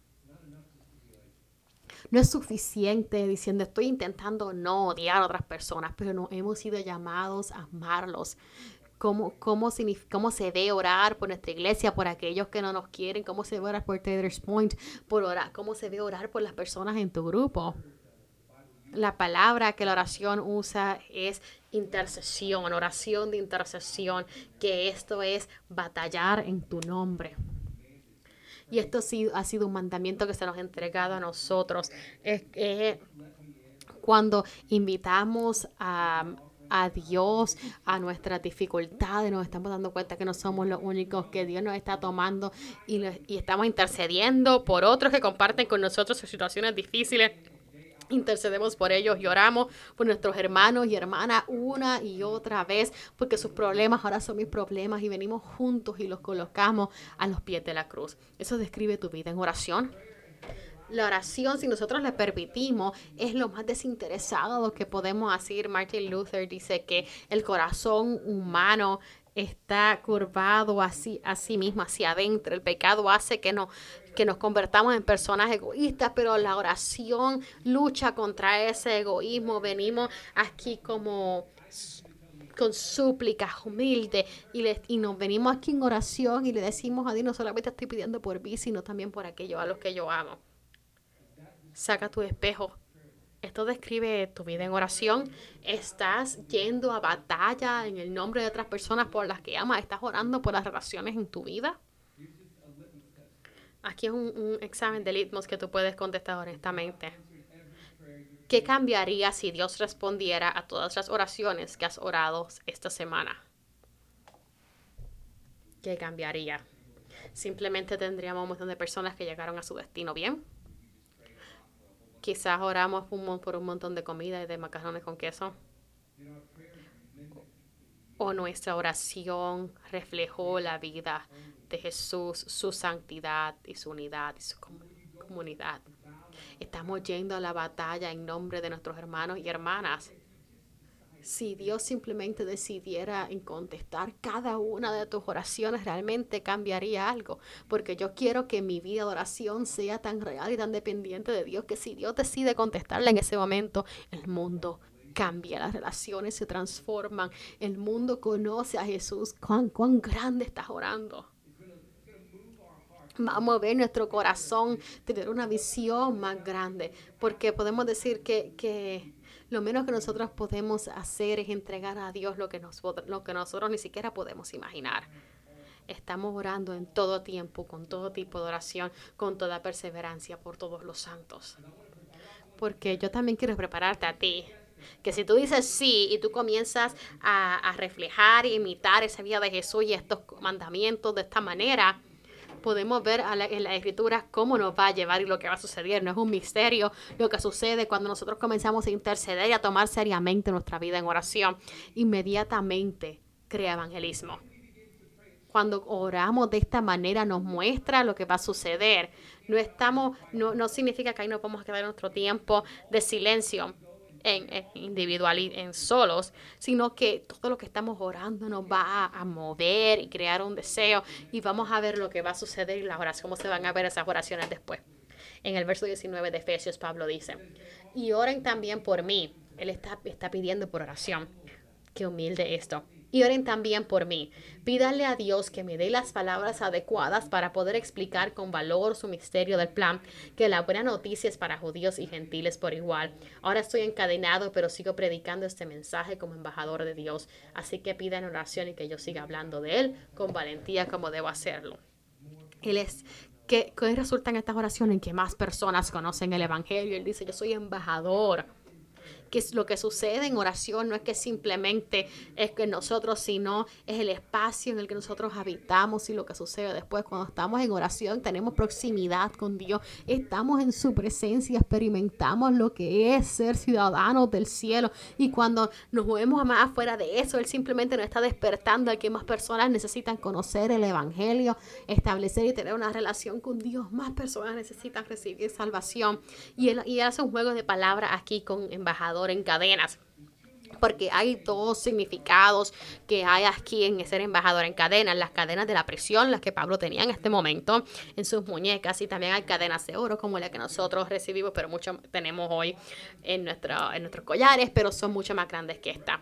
No es suficiente diciendo estoy intentando no odiar a otras personas, pero no hemos sido llamados a amarlos. ¿Cómo, cómo, cómo se ve orar por nuestra iglesia, por aquellos que no nos quieren? ¿Cómo se ve orar por Traders Point? Por orar, ¿cómo se ve orar por las personas en tu grupo? La palabra que la oración usa es intercesión, oración de intercesión, que esto es batallar en tu nombre. Y esto ha sido un mandamiento que se nos ha entregado a nosotros. Es que cuando invitamos a, a Dios a nuestras dificultades, nos estamos dando cuenta que no somos los únicos, que Dios nos está tomando y, le, y estamos intercediendo por otros que comparten con nosotros sus situaciones difíciles. Intercedemos por ellos y oramos por nuestros hermanos y hermanas una y otra vez, porque sus problemas ahora son mis problemas y venimos juntos y los colocamos a los pies de la cruz. Eso describe tu vida en oración. La oración, si nosotros le permitimos, es lo más desinteresado que podemos hacer. Martin Luther dice que el corazón humano está curvado así, a sí mismo, hacia adentro. El pecado hace que, no, que nos convertamos en personas egoístas, pero la oración lucha contra ese egoísmo. Venimos aquí como con súplicas humildes y, le, y nos venimos aquí en oración y le decimos a Dios, no solamente estoy pidiendo por mí, sino también por aquellos a los que yo amo. Saca tu espejo. Esto describe tu vida en oración. Estás yendo a batalla en el nombre de otras personas por las que amas. Estás orando por las relaciones en tu vida. Aquí es un, un examen de litmus que tú puedes contestar honestamente. ¿Qué cambiaría si Dios respondiera a todas las oraciones que has orado esta semana? ¿Qué cambiaría? Simplemente tendríamos un montón de personas que llegaron a su destino bien. Quizás oramos por un montón de comida y de macarrones con queso. O nuestra oración reflejó la vida de Jesús, su santidad y su unidad y su comunidad. Estamos yendo a la batalla en nombre de nuestros hermanos y hermanas. Si Dios simplemente decidiera en contestar cada una de tus oraciones, realmente cambiaría algo. Porque yo quiero que mi vida de oración sea tan real y tan dependiente de Dios que si Dios decide contestarla en ese momento, el mundo cambia, las relaciones se transforman, el mundo conoce a Jesús. ¿Cuán, cuán grande estás orando? Va a mover nuestro corazón, tener una visión más grande, porque podemos decir que, que lo menos que nosotros podemos hacer es entregar a Dios lo que, nos, lo que nosotros ni siquiera podemos imaginar. Estamos orando en todo tiempo, con todo tipo de oración, con toda perseverancia por todos los santos. Porque yo también quiero prepararte a ti. Que si tú dices sí y tú comienzas a, a reflejar e imitar esa vida de Jesús y estos mandamientos de esta manera, podemos ver a la, en las escrituras cómo nos va a llevar y lo que va a suceder. No es un misterio lo que sucede cuando nosotros comenzamos a interceder y a tomar seriamente nuestra vida en oración. Inmediatamente crea evangelismo. Cuando oramos de esta manera nos muestra lo que va a suceder. No estamos, no, no significa que ahí nos vamos a quedar nuestro tiempo de silencio en, en individual y en solos, sino que todo lo que estamos orando nos va a, a mover y crear un deseo y vamos a ver lo que va a suceder y las oraciones, cómo se van a ver esas oraciones después. En el verso diecinueve de Efesios, Pablo dice, y oren también por mí. Él está, está pidiendo por oración. Qué humilde esto. Y oren también por mí. Pídanle a Dios que me dé las palabras adecuadas para poder explicar con valor su misterio del plan, que la buena noticia es para judíos y gentiles por igual. Ahora estoy encadenado, pero sigo predicando este mensaje como embajador de Dios. Así que pidan oración y que yo siga hablando de él con valentía como debo hacerlo. Él es que, que resultan estas oraciones en que más personas conocen el Evangelio. Él dice, yo soy embajador. Que es lo que sucede en oración no es que simplemente es que nosotros, sino es el espacio en el que nosotros habitamos y lo que sucede después. Cuando estamos en oración tenemos proximidad con Dios, estamos en su presencia, experimentamos lo que es ser ciudadanos del cielo, y cuando nos movemos más afuera de eso, Él simplemente nos está despertando a que más personas necesitan conocer el Evangelio, establecer y tener una relación con Dios. Más personas necesitan recibir salvación, y Él, y él hace un juego de palabras aquí con embajador en cadenas, porque hay dos significados que hay aquí en ser embajador en cadenas: las cadenas de la prisión, las que Pablo tenía en este momento en sus muñecas, y también hay cadenas de oro como la que nosotros recibimos, pero mucho tenemos hoy en, nuestro, en nuestros collares, pero son mucho más grandes que esta.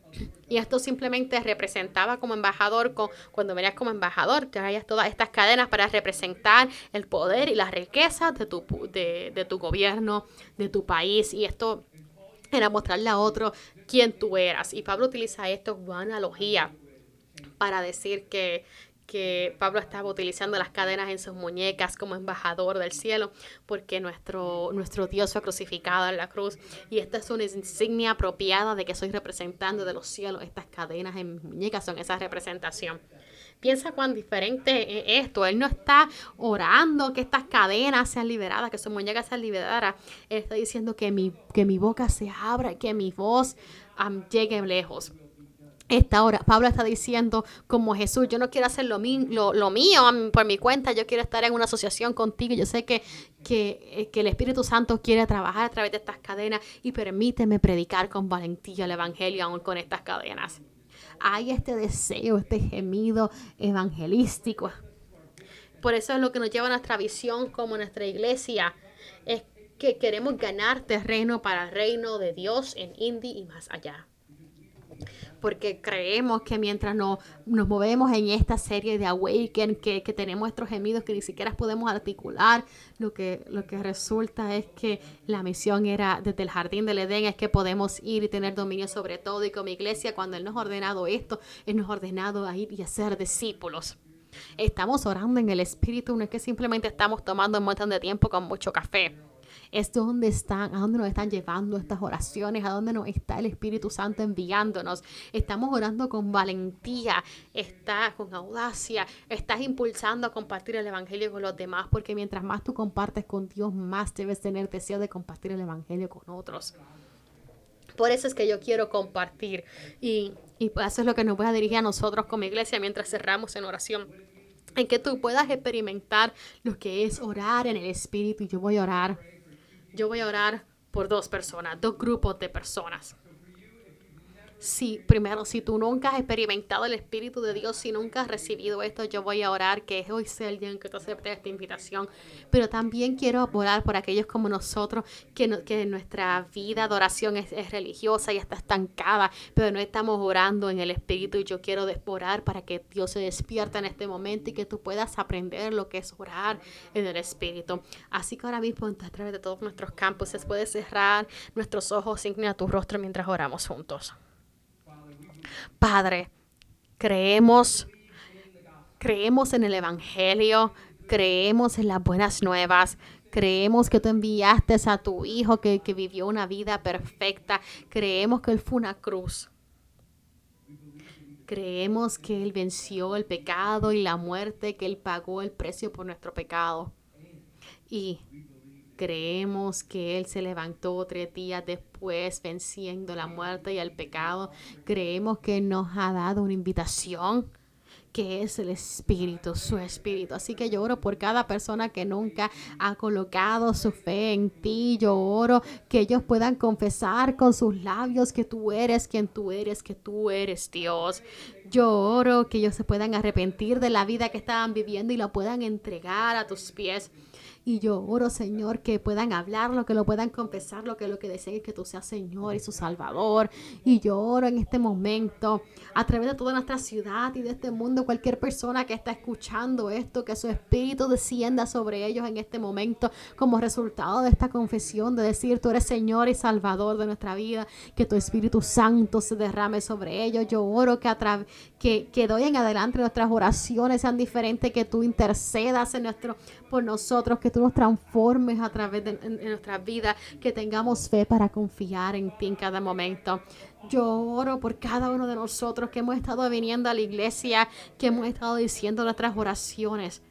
Y esto simplemente representaba como embajador, con, cuando venías como embajador, traías todas estas cadenas para representar el poder y la riqueza de tu, de, de tu gobierno, de tu país, y esto era mostrarle a otro quién tú eras. Y Pablo utiliza esto como analogía para decir que, que Pablo estaba utilizando las cadenas en sus muñecas como embajador del cielo, porque nuestro, nuestro Dios fue crucificado en la cruz, y esta es una insignia apropiada de que soy representante de los cielos. Estas cadenas en mis muñecas son esa representación. Piensa cuán diferente es esto. Él no está orando que estas cadenas sean liberadas, que sus muñecas sean liberadas. Él está diciendo que mi, que mi boca se abra, que mi voz um, llegue lejos. Esta hora, Pablo está diciendo como Jesús, yo no quiero hacer lo, mi, lo, lo mío por mi cuenta, yo quiero estar en una asociación contigo. Yo sé que, que, que el Espíritu Santo quiere trabajar a través de estas cadenas, y permíteme predicar con valentía el Evangelio aún con estas cadenas. Hay este deseo, este gemido evangelístico. Por eso es lo que nos lleva a nuestra visión como nuestra iglesia. Es que queremos ganar terreno para el reino de Dios en Indy y más allá. Porque creemos que mientras nos, nos movemos en esta serie de Awaken, que, que tenemos estos gemidos que ni siquiera podemos articular, lo que, lo que resulta es que la misión era desde el jardín del Edén, es que podemos ir y tener dominio sobre todo. Y como iglesia, cuando Él nos ha ordenado esto, Él nos ha ordenado a ir y a ser discípulos. Estamos orando en el Espíritu, no es que simplemente estamos tomando un montón de tiempo con mucho café. Es donde están, a dónde nos están llevando estas oraciones, a dónde nos está el Espíritu Santo enviándonos. Estamos orando con valentía, está con audacia, estás impulsando a compartir el Evangelio con los demás, porque mientras más tú compartes con Dios, más debes tener deseo de compartir el Evangelio con otros. Por eso es que yo quiero compartir, y, y eso es lo que nos voy a dirigir a nosotros como iglesia mientras cerramos en oración, en que tú puedas experimentar lo que es orar en el Espíritu. Y yo voy a orar. Yo voy a orar por dos personas, dos grupos de personas. Sí, primero, si tú nunca has experimentado el Espíritu de Dios, si nunca has recibido esto, yo voy a orar que hoy sea el día en que tú aceptes esta invitación. Pero también quiero orar por aquellos como nosotros, que, no, que nuestra vida de oración es, es religiosa y está estancada, pero no estamos orando en el Espíritu. Y yo quiero orar para que Dios se despierta en este momento y que tú puedas aprender lo que es orar en el Espíritu. Así que ahora mismo, a través de todos nuestros campuses, puedes cerrar nuestros ojos, inclina tu rostro mientras oramos juntos. Padre, creemos, creemos en el Evangelio, creemos en las buenas nuevas, creemos que tú enviaste a tu Hijo que, que vivió una vida perfecta, creemos que Él fue una cruz, creemos que Él venció el pecado y la muerte, que Él pagó el precio por nuestro pecado, y creemos que Él se levantó tres días después, venciendo la muerte y el pecado. Creemos que nos ha dado una invitación, que es el Espíritu, su Espíritu. Así que yo oro por cada persona que nunca ha colocado su fe en ti. Yo oro que ellos puedan confesar con sus labios que tú eres quien tú eres, que tú eres Dios. Yo oro que ellos se puedan arrepentir de la vida que estaban viviendo y la puedan entregar a tus pies. Y yo oro, Señor, que puedan hablarlo, que lo puedan confesar, lo que lo que deseen es que tú seas Señor y su Salvador. Y yo oro en este momento, a través de toda nuestra ciudad y de este mundo, cualquier persona que está escuchando esto, que su espíritu descienda sobre ellos en este momento como resultado de esta confesión, de decir, tú eres Señor y Salvador de nuestra vida, que tu Espíritu Santo se derrame sobre ellos. Yo oro que, a tra- que, que de hoy en adelante nuestras oraciones sean diferentes, que tú intercedas en nuestro, por nosotros, que tú nos transformes a través de en, en nuestra vida, que tengamos fe para confiar en ti en cada momento. Yo oro por cada uno de nosotros que hemos estado viniendo a la iglesia, que hemos estado diciendo nuestras oraciones,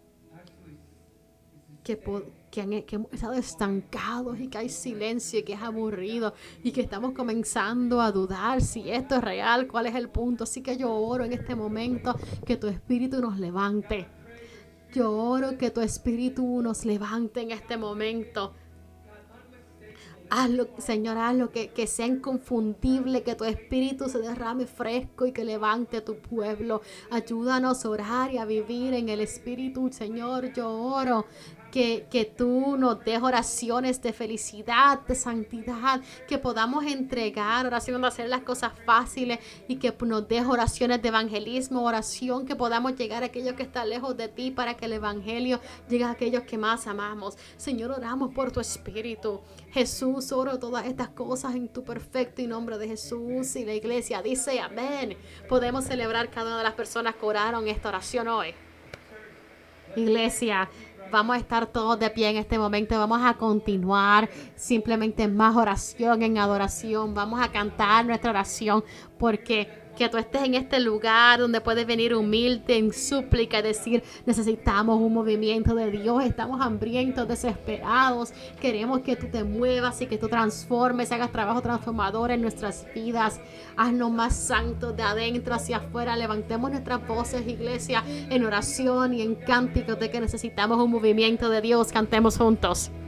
que, po- que, han- que hemos estado estancados y que hay silencio y que es aburrido y que estamos comenzando a dudar si esto es real, cuál es el punto. Así que yo oro en este momento que tu espíritu nos levante. Yo oro que tu espíritu nos levante en este momento. Hazlo, Señor, hazlo que, que sea inconfundible, que tu espíritu se derrame fresco y que levante a tu pueblo. Ayúdanos a orar y a vivir en el espíritu, Señor. Yo oro que, que tú nos des oraciones de felicidad, de santidad, que podamos entregar oración de hacer las cosas fáciles y que nos des oraciones de evangelismo, oración que podamos llegar a aquellos que están lejos de ti para que el evangelio llegue a aquellos que más amamos. Señor, oramos por tu espíritu. Jesús, oro todas estas cosas en tu perfecto y nombre de Jesús, y la iglesia dice amén. Podemos celebrar cada una de las personas que oraron esta oración hoy. Iglesia, vamos a estar todos de pie en este momento. Vamos a continuar simplemente en más oración, en adoración. Vamos a cantar nuestra oración porque que tú estés en este lugar donde puedes venir humilde en súplica y decir, necesitamos un movimiento de Dios, estamos hambrientos, desesperados, queremos que tú te muevas y que tú transformes, hagas trabajo transformador en nuestras vidas. Haznos más santos de adentro hacia afuera. Levantemos nuestras voces, iglesia, en oración y en cánticos de que necesitamos un movimiento de Dios. Cantemos juntos.